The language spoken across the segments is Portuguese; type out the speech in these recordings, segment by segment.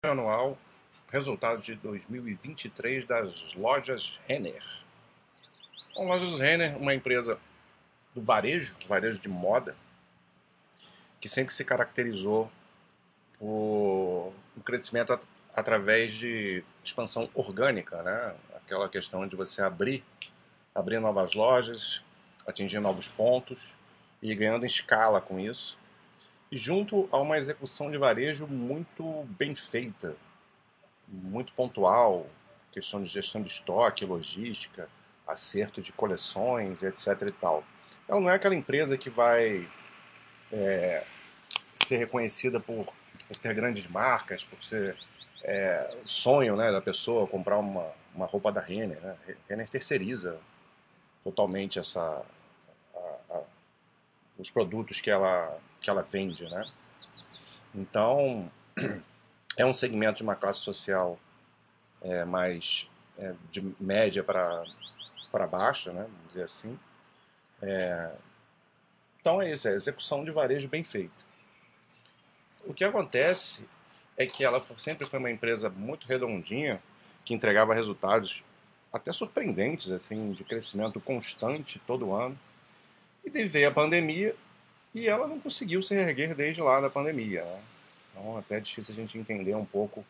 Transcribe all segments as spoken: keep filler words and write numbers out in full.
Anual, resultados de dois mil e vinte e três das lojas Renner. Bom, lojas Renner, uma empresa do varejo, varejo de moda, que sempre se caracterizou por um crescimento at através de expansão orgânica, né? Aquela questão de você abrir, abrir novas lojas, atingir novos pontos e ganhando em escala com isso. E junto a uma execução de varejo muito bem feita, muito pontual, questão de gestão de estoque, logística, acerto de coleções, etc e tal. Ela não é aquela empresa que vai ser reconhecida por, por ter grandes marcas, por ser é, o sonho, né, da pessoa comprar uma, uma roupa da Renner. Né? A Renner terceiriza totalmente essa, a, a, os produtos que ela, que ela vende. Né? Então, é um segmento de uma classe social é, mais é, de média para para baixa, né, vamos dizer assim. Então é isso, é execução de varejo bem feita. O que acontece é que ela sempre foi uma empresa muito redondinha, que entregava resultados até surpreendentes, assim, de crescimento constante todo ano. E daí veio a pandemia e ela não conseguiu se reerguer desde lá da pandemia. Né? Então até é difícil a gente entender um pouco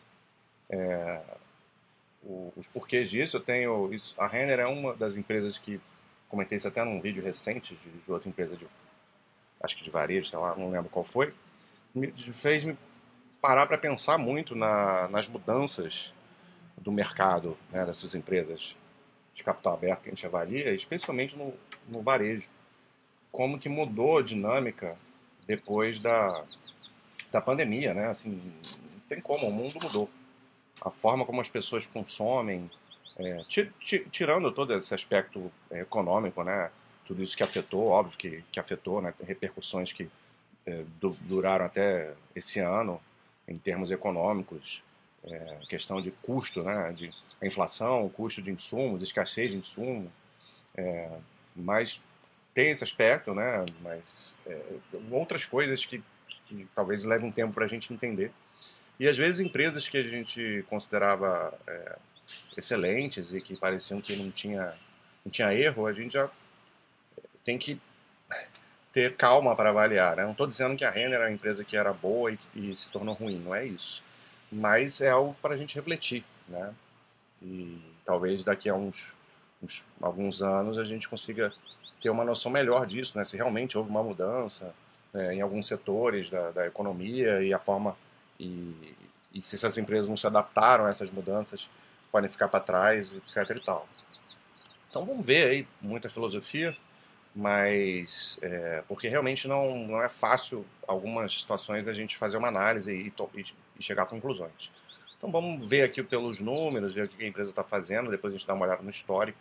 os porquês disso. Eu tenho a Renner é uma das empresas que comentei isso até num vídeo recente de, de outra empresa de acho que de varejo, sei lá, não lembro qual foi, me fez me parar para pensar muito na, nas mudanças do mercado, né, dessas empresas de capital aberto que a gente avalia, especialmente no, no varejo. Como que mudou a dinâmica depois da, da pandemia, né? Assim, não tem como, o mundo mudou. A forma como as pessoas consomem, é, ti- ti- tirando todo esse aspecto é, econômico, né? Tudo isso que afetou, óbvio que, que afetou, né? Tem repercussões que é, du- duraram até esse ano em termos econômicos, é, questão de custo, né, de a inflação, custo de insumos, escassez de insumo, mas tem esse aspecto, né, mas é, outras coisas que, que talvez levem um tempo para a gente entender. E às vezes empresas que a gente considerava é, excelentes e que pareciam que não tinha, não tinha erro, a gente já tem que ter calma para avaliar. Né? Não estou dizendo que a Renner era uma empresa que era boa e, e se tornou ruim, não é isso. Mas é algo para a gente refletir. Né? E talvez daqui a uns, uns, alguns anos a gente consiga ter uma noção melhor disso, né? Se realmente houve uma mudança né, em alguns setores da, da economia e a forma e, e se essas empresas não se adaptaram a essas mudanças, podem ficar para trás, etc. E tal. Então vamos ver aí muita filosofia, mas é, porque realmente não, não é fácil algumas situações a gente fazer uma análise e, e, e chegar a conclusões. Então vamos ver aqui pelos números, ver o que a empresa está fazendo, depois a gente dá uma olhada no histórico.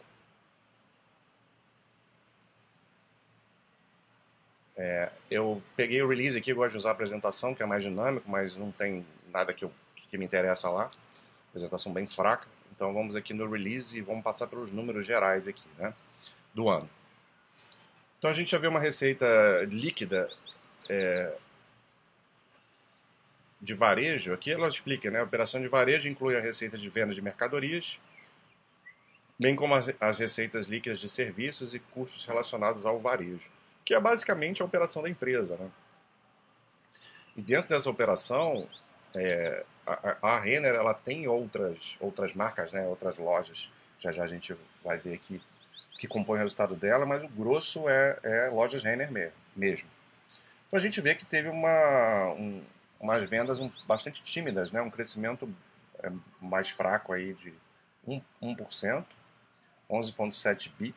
Eu peguei o release aqui, eu gosto de usar a apresentação, que é mais dinâmico, mas não tem nada que, eu, que me interessa lá. Apresentação bem fraca. Então vamos aqui no release e vamos passar pelos números gerais aqui, né, do ano. Então a gente já vê uma receita líquida de varejo. Aqui ela explica, né, a operação de varejo inclui a receita de venda de mercadorias, bem como as, as receitas líquidas de serviços e custos relacionados ao varejo, que é basicamente a operação da empresa. Né? E dentro dessa operação, é, a, a Renner ela tem outras, outras marcas, né, outras lojas, já já a gente vai ver aqui, que compõem o resultado dela, mas o grosso é, é lojas Renner mesmo. Então a gente vê que teve uma, um, umas vendas um, bastante tímidas, né, um crescimento é, mais fraco aí de um, um por cento, onze vírgula sete bi,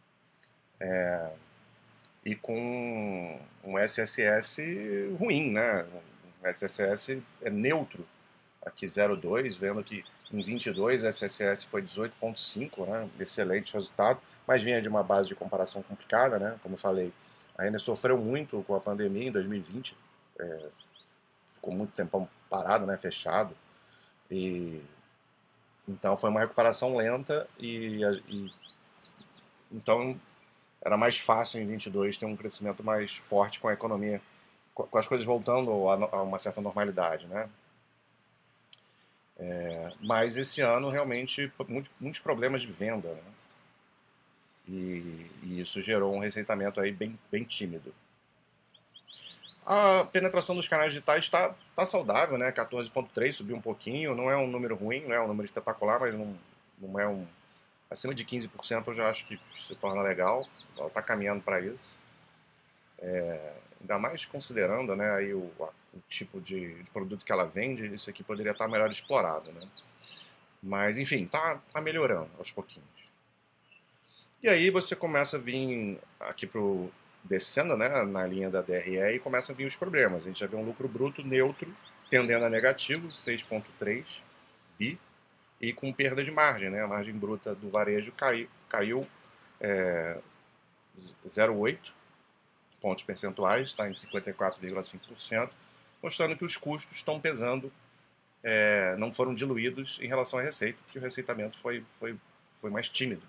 e com um S S S ruim, né? Um S S S é neutro, aqui zero vírgula dois, vendo que em vinte e dois o S S S foi dezoito vírgula cinco, né? Excelente resultado, mas vinha de uma base de comparação complicada, né? Como eu falei, ainda sofreu muito com a pandemia em dois mil e vinte, é, ficou muito tempo parado, né? Fechado, e então foi uma recuperação lenta e, e então era mais fácil em vinte e dois ter um crescimento mais forte com a economia, com as coisas voltando a uma certa normalidade, né? É, mas esse ano realmente muito, muitos problemas de venda, né? E, e isso gerou um receitamento aí bem, bem tímido. A penetração dos canais digitais está tá saudável, né? quatorze vírgula três, subiu um pouquinho, não é um número ruim, não é um número espetacular, mas não, não é um. Acima de quinze por cento eu já acho que se torna legal, ela está caminhando para isso. Ainda mais considerando, né, aí o, o tipo de, de, produto que ela vende, isso aqui poderia estar melhor explorado, né? Mas enfim, tá, tá melhorando aos pouquinhos. E aí você começa a vir aqui pro descendo, né, na linha da D R E e começa a vir os problemas. A gente já vê um lucro bruto neutro tendendo a negativo, seis vírgula três bi, e com perda de margem, né? A margem bruta do varejo caiu, caiu é, zero vírgula oito pontos percentuais, está em cinquenta e quatro vírgula cinco por cento, mostrando que os custos estão pesando, é, não foram diluídos em relação à receita, porque o receitamento foi, foi, foi mais tímido.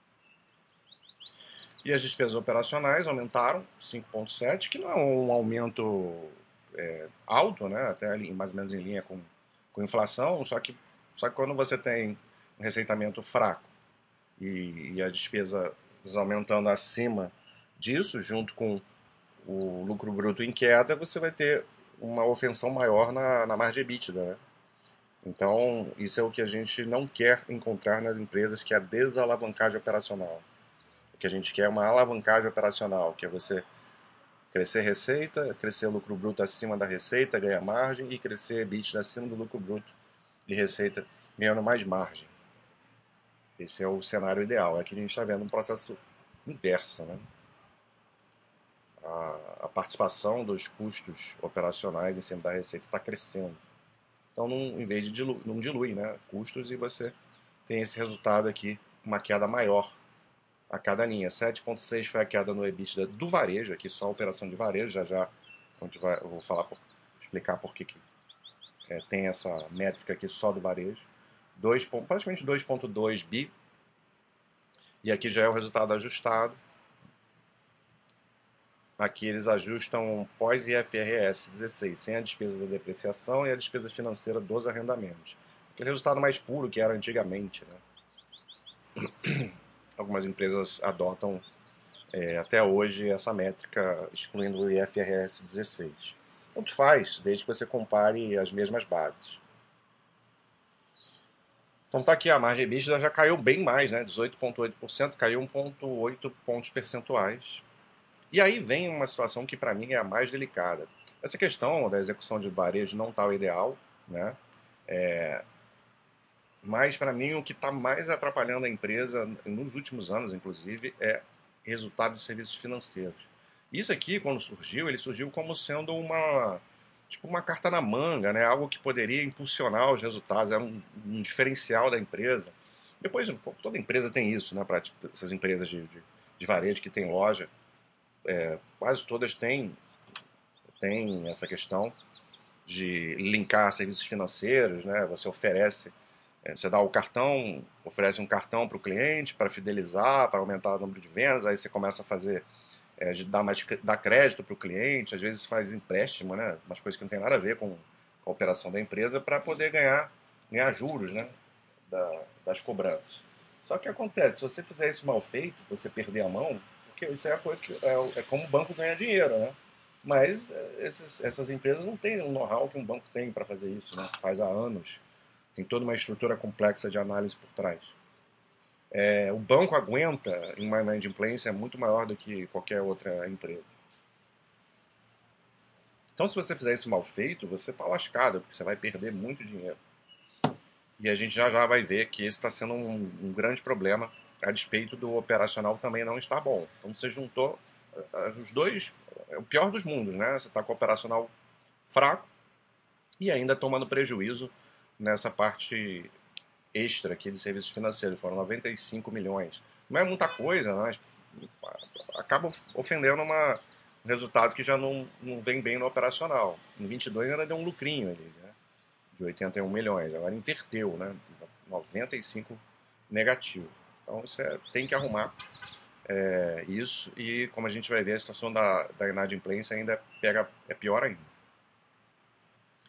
E as despesas operacionais aumentaram cinco vírgula sete por cento, que não é um aumento é, alto, né? Até ali, mais ou menos em linha com, com inflação, só que, só que quando você tem um receitamento fraco e, e a despesa aumentando acima disso, junto com o lucro bruto em queda, você vai ter uma ofensão maior na, na margem EBITDA, né? Então, isso é o que a gente não quer encontrar nas empresas, que é a desalavancagem operacional. O que a gente quer é uma alavancagem operacional, que é você crescer receita, crescer lucro bruto acima da receita, ganhar margem, e crescer EBITDA acima do lucro bruto e receita, ganhando mais margem. Esse é o cenário ideal. É que a gente está vendo um processo inverso, né? A, a participação dos custos operacionais em cima da receita está crescendo. Então, não, em vez de dilu, não dilui, né, custos, e você tem esse resultado aqui, uma queda maior a cada linha. sete vírgula seis foi a queda no EBITDA do varejo, aqui só a operação de varejo, já já a gente vai, eu vou falar por, explicar por que, que é, tem essa métrica aqui só do varejo. dois, praticamente dois vírgula dois bi, e aqui já é o resultado ajustado. Aqui eles ajustam pós-I F R S dezesseis, sem a despesa da depreciação e a despesa financeira dos arrendamentos. Aquele resultado mais puro que era antigamente, né? Algumas empresas adotam é, até hoje essa métrica, excluindo o I F R S dezesseis. Tanto faz, desde que você compare as mesmas bases. Então tá aqui, a margem EBITDA já caiu bem mais, né? dezoito vírgula oito por cento, caiu um vírgula oito pontos percentuais. E aí vem uma situação que para mim é a mais delicada. Essa questão da execução de varejo não está o ideal, né? É, mas para mim o que está mais atrapalhando a empresa nos últimos anos, inclusive, é resultado de serviços financeiros. Isso aqui, quando surgiu, ele surgiu como sendo uma tipo uma carta na manga, né? Algo que poderia impulsionar os resultados, era um, um diferencial da empresa. Depois, toda empresa tem isso, né? Para tipo, essas empresas de, de, de varejo que tem loja, é, quase todas têm, têm essa questão de linkar serviços financeiros, né? Você oferece, é, você dá o cartão, oferece um cartão para o cliente para fidelizar, para aumentar o número de vendas, aí você começa a fazer, é, de dar, mais, dar crédito para o cliente, às vezes faz empréstimo, né? Umas coisas que não tem nada a ver com, com a operação da empresa para poder ganhar, ganhar juros, né? Da, das cobranças. Só que acontece, se você fizer isso mal feito, você perder a mão, porque isso é, a coisa que, é, é como o banco ganha dinheiro, né? Mas é, esses, essas empresas não têm o know-how que um banco tem para fazer isso, né? Faz há anos. Tem toda uma estrutura complexa de análise por trás. É, o banco aguenta em uma inadimplência muito maior do que qualquer outra empresa. Então, se você fizer isso mal feito, você está lascado, porque você vai perder muito dinheiro. E a gente já já vai ver que isso está sendo um, um grande problema, a despeito do operacional também não estar bom. Então você juntou uh, os dois, é o pior dos mundos, né? Você está com o operacional fraco e ainda tomando prejuízo nessa parte extra aqui de serviços financeiros. Foram noventa e cinco milhões. Não é muita coisa, mas acaba ofendendo uma, um resultado que já não, não vem bem no operacional. Em vinte e dois ainda deu um lucrinho ali, né? De oitenta e um milhões. Agora inverteu, né? noventa e cinco negativo. Então você tem que arrumar é, isso, e como a gente vai ver, a situação da, da inadimplência ainda pega, é pior ainda.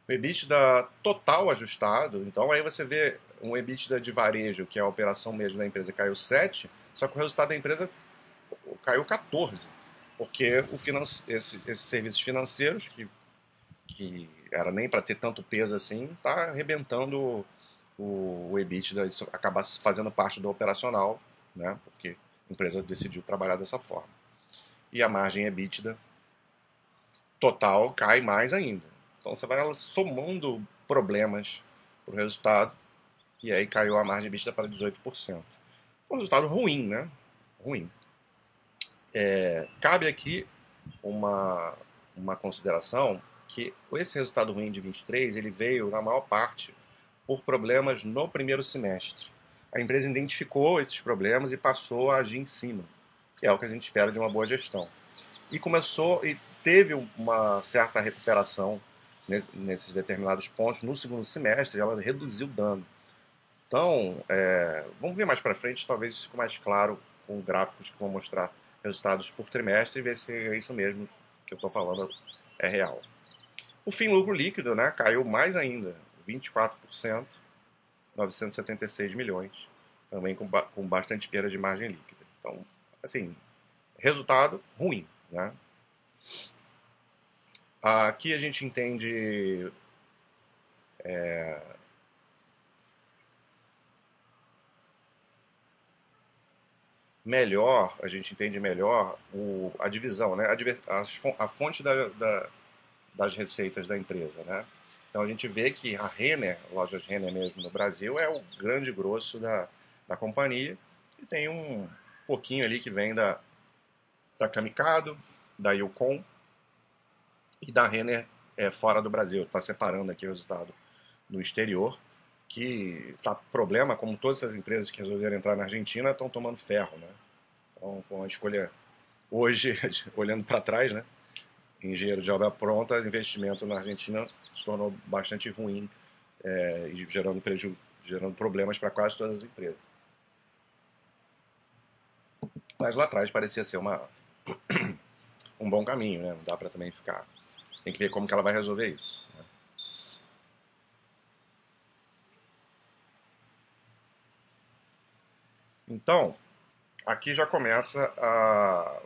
O EBITDA total ajustado, então aí você vê um EBITDA de varejo, que é a operação mesmo da empresa, caiu sete, só que o resultado da empresa caiu quatorze, porque o finance, esse, esses serviços financeiros, que, que era nem para ter tanto peso assim, está arrebentando o, o EBITDA, isso acaba fazendo parte do operacional, né? Porque a empresa decidiu trabalhar dessa forma. E a margem EBITDA total cai mais ainda. Então você vai somando problemas para o resultado, e aí caiu a margem EBITDA para dezoito por cento. Um resultado ruim, né? Ruim. É, cabe aqui uma, uma consideração que esse resultado ruim de vinte e três ele veio, na maior parte, por problemas no primeiro semestre. A empresa identificou esses problemas e passou a agir em cima, que é o que a gente espera de uma boa gestão. E começou e teve uma certa recuperação nesses determinados pontos no segundo semestre, ela reduziu o dano. Então, é, vamos ver mais para frente, talvez isso fique mais claro com gráficos que vão mostrar resultados por trimestre e ver se é isso mesmo que eu estou falando é real. O fim lucro líquido, né, caiu mais ainda, vinte e quatro por cento, novecentos e setenta e seis milhões, também com, ba com bastante perda de margem líquida. Então, assim, resultado ruim, né? Aqui a gente entende é, melhor, a gente entende melhor o, a divisão, né? A, a fonte da, da, das receitas da empresa, né? Então a gente vê que a Renner, lojas Renner mesmo no Brasil, é o grande grosso da, da companhia e tem um pouquinho ali que vem da, da Camicado, da Yukon e da Renner é, fora do Brasil. Está separando aqui o resultado no exterior, que tá problema, como todas as empresas que resolveram entrar na Argentina estão tomando ferro, né? Então, com a escolha hoje, olhando para trás, né? Engenheiro de obra pronta, investimento na Argentina se tornou bastante ruim é, e gerando, preju gerando problemas para quase todas as empresas. Mas lá atrás parecia ser uma, um bom caminho, né? Não dá para também ficar. Tem que ver como que ela vai resolver isso. Né? Então, aqui já começa a,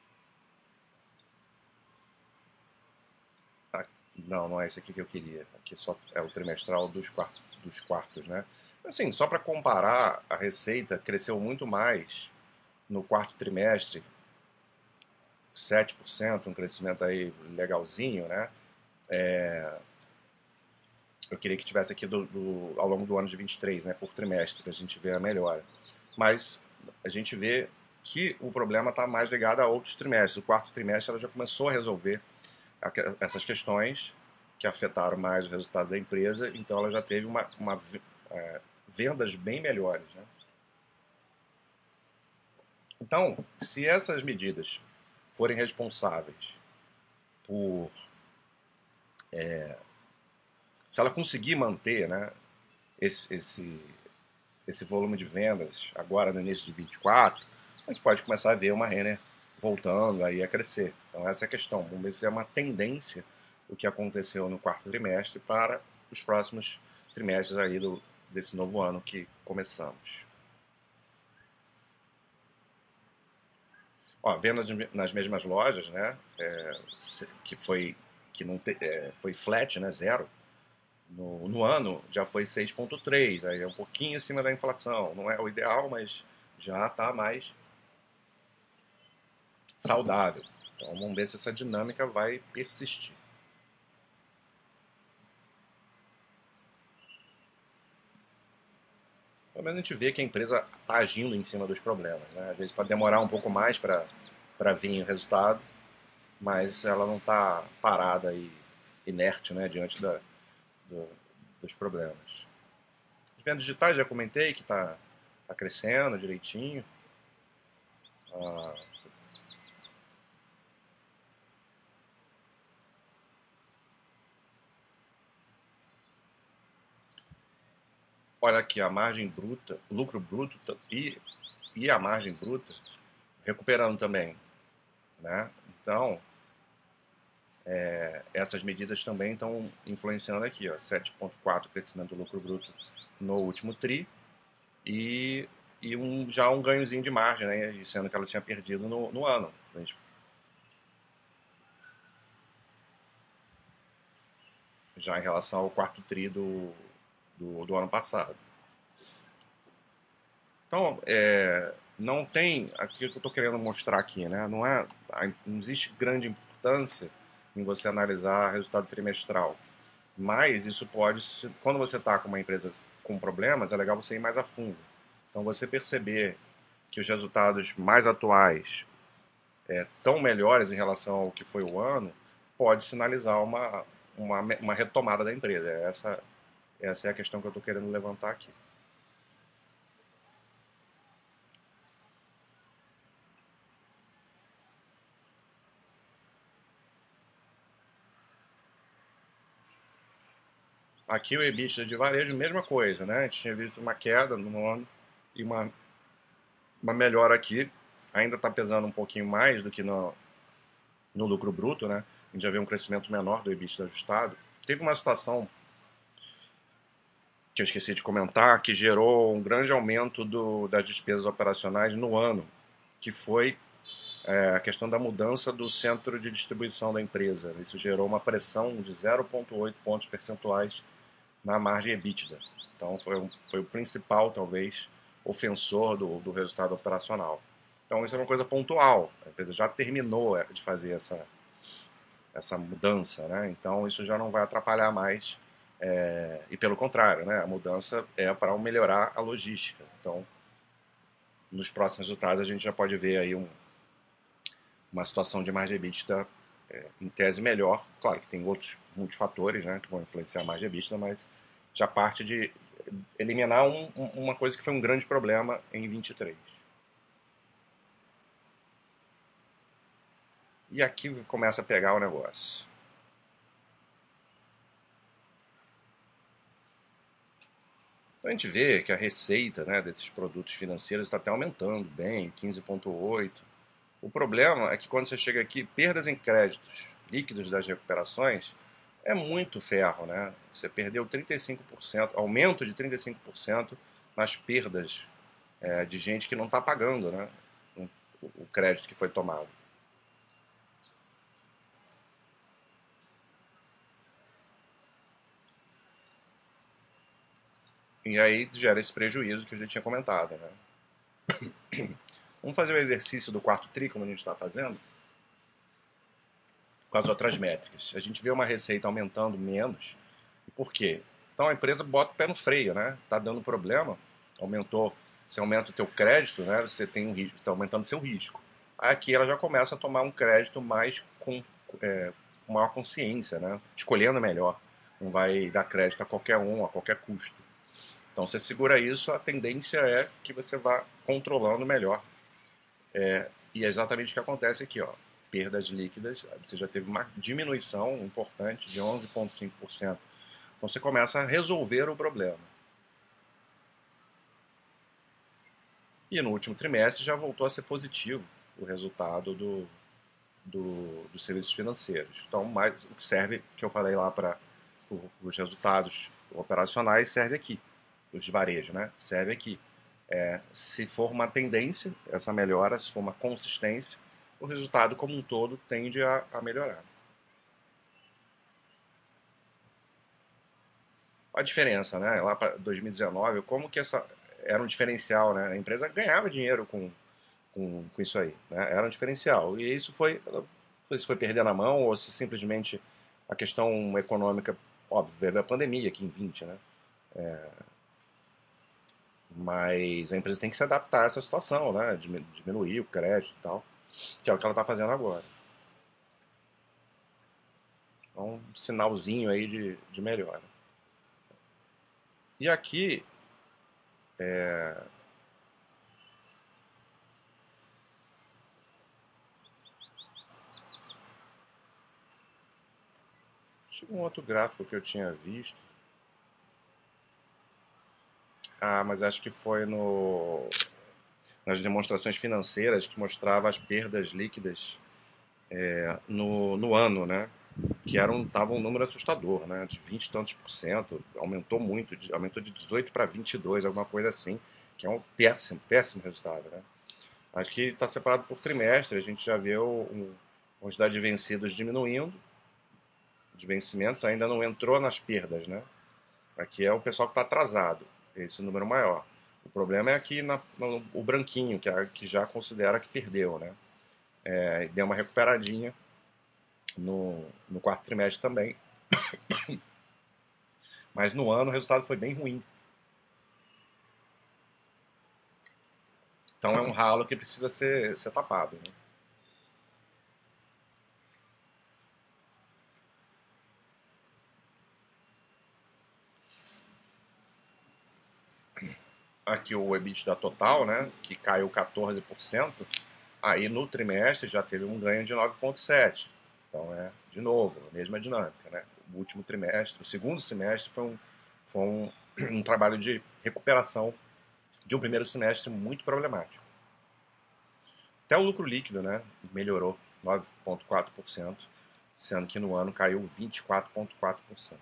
a. Não, não é esse aqui que eu queria. Aqui só é o trimestral dos quartos, dos quartos, né? Assim, só para comparar, a receita cresceu muito mais no quarto trimestre, sete por cento, um crescimento aí legalzinho, né? É, eu queria que tivesse aqui do, do, ao longo do ano de vinte e três, né, por trimestre, para a gente ver a melhora. Mas a gente vê que o problema está mais ligado a outros trimestres. O quarto trimestre ela já começou a resolver essas questões que afetaram mais o resultado da empresa, então ela já teve uma, uma é, vendas bem melhores. Né? Então, se essas medidas forem responsáveis por se ela conseguir manter, né, esse, esse, esse volume de vendas agora no início de vinte e quatro, a gente pode começar a ver uma Renner voltando aí a crescer. Então essa é a questão. Vamos ver se é uma tendência o que aconteceu no quarto trimestre para os próximos trimestres aí do, desse novo ano que começamos. Ó, vendas nas mesmas lojas, né, é, que foi que não te, é, foi flat, né, zero. No, no ano já foi seis vírgula três, aí é um pouquinho acima da inflação. Não é o ideal, mas já está mais saudável. Então vamos ver se essa dinâmica vai persistir. Pelo menos a gente vê que a empresa está agindo em cima dos problemas. Né? Às vezes pode demorar um pouco mais para vir o resultado, mas ela não está parada e inerte, né, diante da, do, dos problemas. As vendas digitais já comentei que está tá crescendo direitinho. Ah, olha aqui, a margem bruta, lucro bruto e, e a margem bruta recuperando também, né? Então, É, essas medidas também estão influenciando aqui, ó, sete vírgula quatro por cento crescimento do lucro bruto no último tri e, e um, já um ganhozinho de margem, né, sendo que ela tinha perdido no, no ano. Já em relação ao quarto tri do, do, do ano passado. Então, é, não tem, aqui que eu estou querendo mostrar aqui, né? Não, é, não existe grande importância em você analisar resultado trimestral, mas isso pode, quando você está com uma empresa com problemas, é legal você ir mais a fundo. Então, você perceber que os resultados mais atuais estão é, melhores em relação ao que foi o ano, pode sinalizar uma, uma, uma retomada da empresa. Essa, essa é a questão que eu estou querendo levantar aqui. Aqui o EBITDA de varejo, mesma coisa, né? A gente tinha visto uma queda no ano e uma, uma melhora aqui. Ainda está pesando um pouquinho mais do que no, no lucro bruto, né? A gente já vê um crescimento menor do EBITDA ajustado. Teve uma situação que eu esqueci de comentar, que gerou um grande aumento do, das despesas operacionais no ano, que foi é, a questão da mudança do centro de distribuição da empresa. Isso gerou uma pressão de zero vírgula oito pontos percentuais na margem EBITDA. Então foi, um, foi o principal, talvez, ofensor do, do resultado operacional. Então isso é uma coisa pontual. A empresa já terminou de fazer essa, essa mudança, né? Então isso já não vai atrapalhar mais. É, e pelo contrário, né? A mudança é para melhorar a logística. Então, nos próximos resultados a gente já pode ver aí um, uma situação de margem EBITDA é, em tese melhor. Claro que tem outros multifatores, né, que vão influenciar a margem EBITDA, mas já parte de eliminar um, um, uma coisa que foi um grande problema em vinte e três. E aqui começa a pegar o negócio. Então a gente vê que a receita, né, desses produtos financeiros está até aumentando bem, quinze vírgula oito. O problema é que quando você chega aqui, perdas em créditos líquidos das recuperações é muito ferro, né? Você perdeu trinta e cinco por cento, aumento de trinta e cinco por cento nas perdas é, de gente que não está pagando, né? O crédito que foi tomado. E aí gera esse prejuízo que eu já tinha comentado, né? Vamos fazer o exercício do quarto tri, como a gente está fazendo, com as outras métricas. A gente vê uma receita aumentando menos. E por quê? Então a empresa bota o pé no freio, né? Tá dando problema, aumentou, você aumenta o teu crédito, né? Você tem um risco, está aumentando o seu risco. Aqui ela já começa a tomar um crédito mais com, é, com maior consciência, né? Escolhendo melhor. Não vai dar crédito a qualquer um, a qualquer custo. Então você segura isso, a tendência é que você vá controlando melhor. É, e é exatamente o que acontece aqui, ó. Perdas líquidas, você já teve uma diminuição importante de onze vírgula cinco por cento. Então você começa a resolver o problema. E no último trimestre já voltou a ser positivo o resultado do, do, dos serviços financeiros. Então, mais, o que serve, que eu falei lá para os resultados operacionais, serve aqui. Os de varejo, né? Serve aqui. É, se for uma tendência, essa melhora, se for uma consistência, o resultado como um todo tende a, a melhorar. A diferença, né? Lá para dois mil e dezenove, como que essa era um diferencial, né? A empresa ganhava dinheiro com, com, com isso aí, né? Era um diferencial. E isso foi, se foi perdendo a mão ou se simplesmente a questão econômica, óbvio, veio a pandemia aqui em vinte, né? É, mas a empresa tem que se adaptar a essa situação, né? Diminuir o crédito e tal, que é o que ela está fazendo agora. É um sinalzinho aí de, de melhora. E aqui, é, tinha um outro gráfico que eu tinha visto. Ah, mas acho que foi no, nas demonstrações financeiras que mostrava as perdas líquidas é, no, no ano, né? que era um, tava um número assustador, né? De vinte e tantos por cento, aumentou muito, de- aumentou de dezoito para vinte e dois, alguma coisa assim, que é um péssimo, péssimo resultado, né? Acho que está separado por trimestre, a gente já vê o, um, a quantidade de vencidos diminuindo, de vencimentos, ainda não entrou nas perdas, né? Aqui é o pessoal que está atrasado, esse número maior. O problema é aqui na, no, o branquinho, que, é, que já considera que perdeu, né? É, deu uma recuperadinha no, no quarto trimestre também, mas no ano o resultado foi bem ruim. Então é um ralo que precisa ser, ser tapado, né? Aqui o EBITDA total, né, que caiu quatorze por cento, aí no trimestre já teve um ganho de nove vírgula sete por cento. Então é, de novo, a mesma dinâmica, né? O último trimestre, o segundo semestre foi um, foi um, um trabalho de recuperação de um primeiro semestre muito problemático. Até o lucro líquido, né, melhorou nove vírgula quatro por cento, sendo que no ano caiu vinte e quatro vírgula quatro por cento.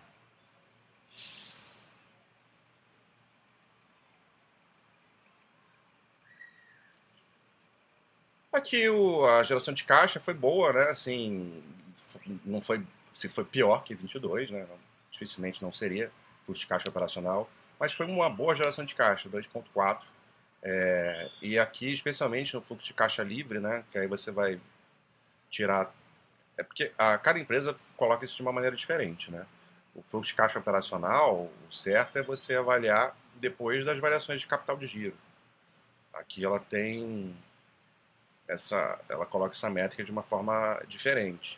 Aqui o, a geração de caixa foi boa, né? Assim, não foi, se foi pior que vinte e dois, né? Dificilmente não seria fluxo de caixa operacional, mas foi uma boa geração de caixa, dois vírgula quatro. É, e aqui, especialmente no fluxo de caixa livre, né? Que aí você vai tirar. É porque a, cada empresa coloca isso de uma maneira diferente, né? O fluxo de caixa operacional, o certo é você avaliar depois das variações de capital de giro. Aqui ela tem essa, ela coloca essa métrica de uma forma diferente.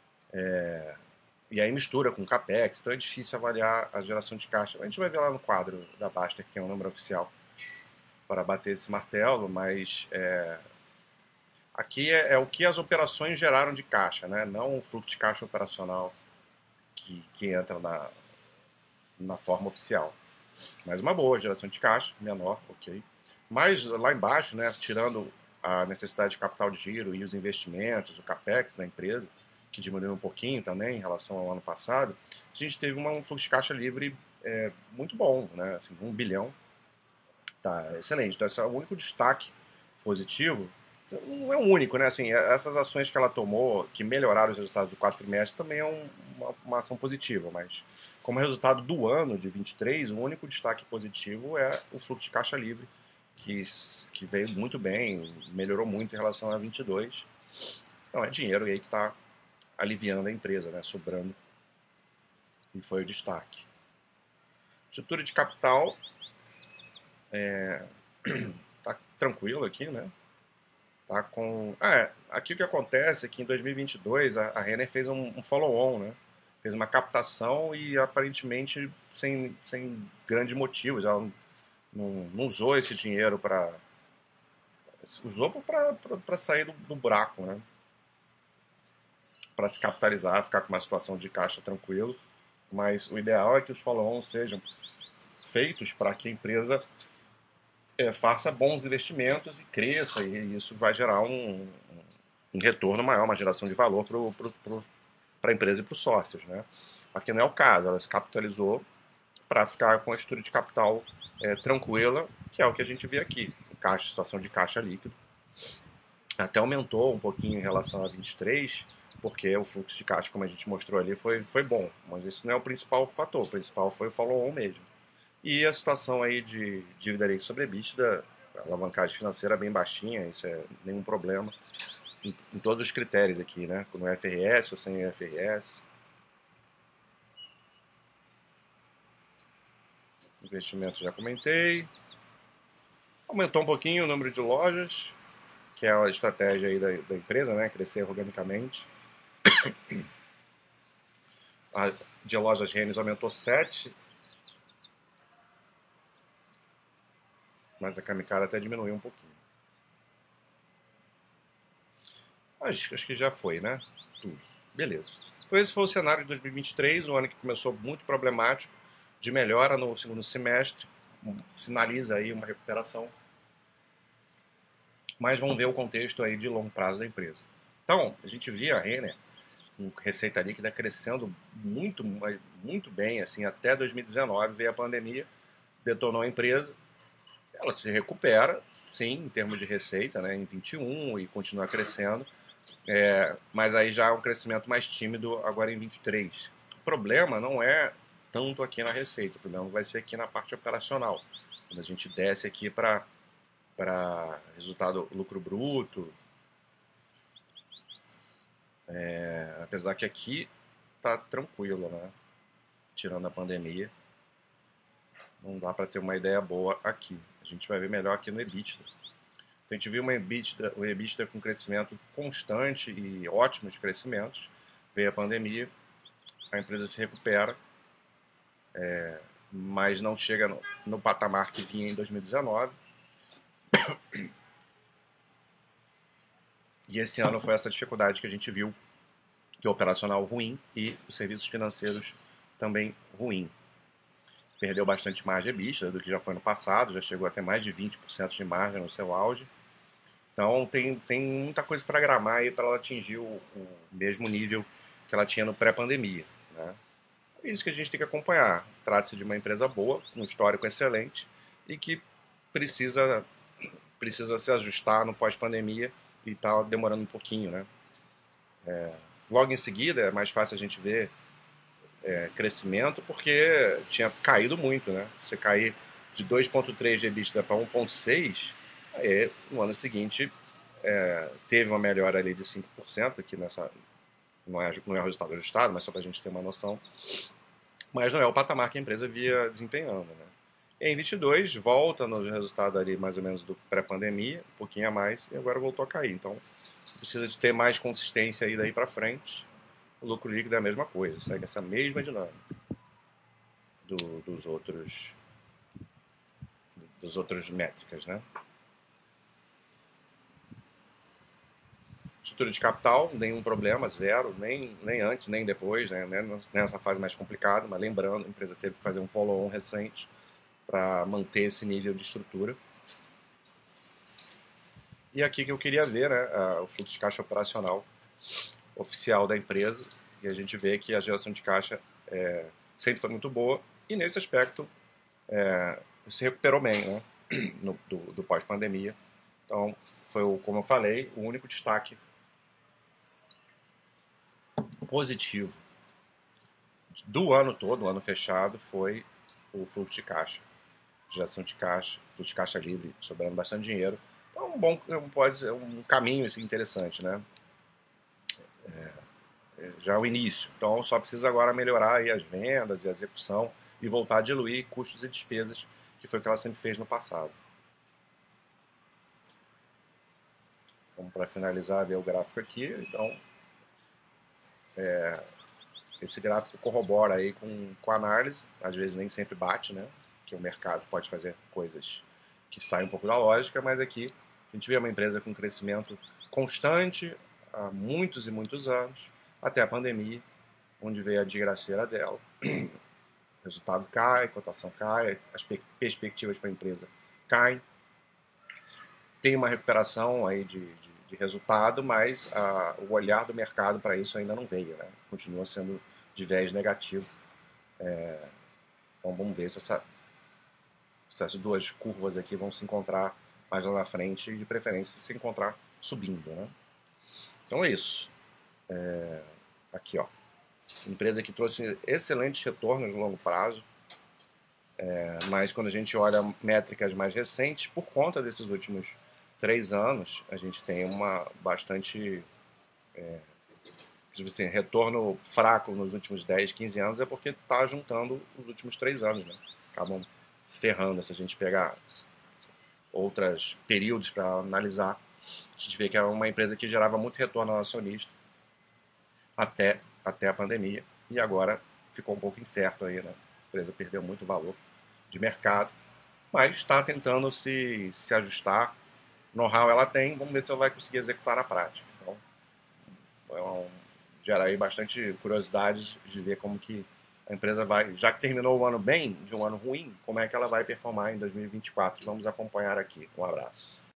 E aí mistura com capex, então é difícil avaliar a geração de caixa. A gente vai ver lá no quadro da Baster, que tem um número oficial para bater esse martelo, mas é, aqui é, é o que as operações geraram de caixa, né? Não o fluxo de caixa operacional que, que entra na, na forma oficial. Mas uma boa geração de caixa, menor, ok. Mas lá embaixo, né, tirando a necessidade de capital de giro e os investimentos, o capex da empresa, que diminuiu um pouquinho também em relação ao ano passado, a gente teve uma, um fluxo de caixa livre é, muito bom, né, assim, um bilhão, tá excelente. Então esse é o único destaque positivo. Não é o único, né? Assim, essas ações que ela tomou, que melhoraram os resultados do quarto trimestre, também é um, uma, uma ação positiva, mas como resultado do ano de vinte e três, o único destaque positivo é o fluxo de caixa livre, que, que veio muito bem, melhorou muito em relação a vinte e dois. Então é dinheiro aí que está aliviando a empresa, né? Sobrando, e foi o destaque. Estrutura de capital tá tranquilo aqui, né? Tá com. Ah, é. Aqui o que acontece é que em dois mil e vinte e dois a, a Renner fez um, um follow-on, né? Fez uma captação e aparentemente sem, sem grandes motivos. Ela não, não usou esse dinheiro para. Usou para sair do, do buraco, né? Para se capitalizar, ficar com uma situação de caixa tranquilo. Mas o ideal é que os follow-ons sejam feitos para que a empresa é, faça bons investimentos e cresça, e isso vai gerar um, um retorno maior, uma geração de valor para a empresa e para os sócios. Né? Aqui não é o caso, ela se capitalizou para ficar com a estrutura de capital é, tranquila, que é o que a gente vê aqui, caixa, situação de caixa líquido. Até aumentou um pouquinho em relação a vinte e três, porque o fluxo de caixa, como a gente mostrou ali, foi, foi bom, mas isso não é o principal fator, o principal foi o follow-on mesmo. E a situação aí de dívida líquida sobre EBITDA, a alavancagem financeira bem baixinha, isso é nenhum problema, em, em todos os critérios aqui, né? No F R S ou sem F R S. Investimentos já comentei. Aumentou um pouquinho o número de lojas, que é a estratégia aí da, da empresa, né? Crescer organicamente. A de lojas Rennes aumentou sete, mas a Camicara até diminuiu um pouquinho. Acho, acho que já foi, né? Tudo. Beleza. Então esse foi o cenário de dois mil e vinte e três, um ano que começou muito problemático, de melhora no segundo semestre, sinaliza aí uma recuperação, mas vamos ver o contexto aí de longo prazo da empresa. Então, a gente via a Renner com receita líquida crescendo muito, muito bem, assim, até dois mil e dezenove veio a pandemia, detonou a empresa, ela se recupera, sim, em termos de receita, né, em vinte e um e continua crescendo, é, mas aí já é um crescimento mais tímido agora em vinte e três. O problema não é tanto aqui na receita, o problema vai ser aqui na parte operacional, quando a gente desce aqui para para resultado lucro bruto, é, apesar que aqui tá tranquilo, né? Tirando a pandemia, não dá para ter uma ideia boa aqui. A gente vai ver melhor aqui no EBITDA. Então, a gente viu uma EBITDA, o EBITDA com crescimento constante e ótimos crescimentos. Veio a pandemia, a empresa se recupera, é, mas não chega no, no patamar que vinha em dois mil e dezenove. E esse ano foi essa dificuldade que a gente viu, que o operacional ruim e os serviços financeiros também ruim. Perdeu bastante margem EBITDA do que já foi no passado, já chegou a ter mais de vinte por cento de margem no seu auge. Então tem, tem muita coisa para gramar aí para ela atingir o, o mesmo nível que ela tinha no pré-pandemia. Né? É isso que a gente tem que acompanhar. Trata-se de uma empresa boa, um histórico excelente e que precisa, precisa se ajustar no pós-pandemia e está demorando um pouquinho. Né? É, logo em seguida é mais fácil a gente ver é, crescimento porque tinha caído muito. Né? Você cair de dois vírgula três de EBITDA para um vírgula seis, aí no ano seguinte é, teve uma melhora ali de cinco por cento aqui nessa. Não é, não é o resultado ajustado, mas só para a gente ter uma noção. Mas não é o patamar que a empresa via desempenhando. Né? E em vinte e dois, volta no resultado ali mais ou menos do pré-pandemia, um pouquinho a mais, e agora voltou a cair. Então, precisa de ter mais consistência aí daí para frente. O lucro líquido é a mesma coisa, segue essa mesma dinâmica do, dos outros dos outros métricas, né? Estrutura de capital, nenhum problema, zero, nem, nem antes, nem depois, né? Nessa fase mais complicada, mas lembrando, a empresa teve que fazer um follow-on recente para manter esse nível de estrutura. E aqui que eu queria ver, né, o fluxo de caixa operacional oficial da empresa, e a gente vê que a geração de caixa é, sempre foi muito boa, e nesse aspecto é, se recuperou bem, né, no, do, do pós-pandemia. Então, foi, o, como eu falei, o único destaque positivo do ano todo, o ano fechado, foi o fluxo de caixa, geração de caixa, fluxo de caixa livre, sobrando bastante dinheiro. Então, um bom, pode ser um caminho assim, interessante, né? É, já é o início. Então, só precisa agora melhorar aí as vendas e a execução e voltar a diluir custos e despesas, que foi o que ela sempre fez no passado. Vamos para finalizar ver o gráfico aqui. Então, é, esse gráfico corrobora aí com, com a análise, às vezes nem sempre bate, né? Que o mercado pode fazer coisas que saem um pouco da lógica, mas aqui a gente vê uma empresa com crescimento constante há muitos e muitos anos, até a pandemia, onde veio a desgraceira dela. O resultado cai, a cotação cai, as perspectivas para a empresa caem. Tem uma recuperação aí de, de, de resultado, mas a, o olhar do mercado para isso ainda não veio, né? Continua sendo de viés negativo. É, então vamos ver se essa, essas duas curvas aqui vão se encontrar mais lá na frente e de preferência se encontrar subindo, né? Então é isso. É, aqui, ó. Empresa que trouxe excelentes retornos no longo prazo, é, mas quando a gente olha métricas mais recentes, por conta desses últimos três anos, a gente tem uma bastante é, assim, retorno fraco nos últimos dez, quinze anos, é porque está juntando os últimos três anos, né? Acabam ferrando. Se a gente pegar outros períodos para analisar, a gente vê que é uma empresa que gerava muito retorno ao acionista até, até a pandemia, e agora ficou um pouco incerto aí, né? A empresa perdeu muito valor de mercado, mas está tentando se, se ajustar. Know-how ela tem, vamos ver se ela vai conseguir executar na prática. Então, é um, gera aí bastante curiosidade de ver como que a empresa vai, já que terminou o ano bem, de um ano ruim, como é que ela vai performar em dois mil e vinte e quatro. Vamos acompanhar aqui. Um abraço.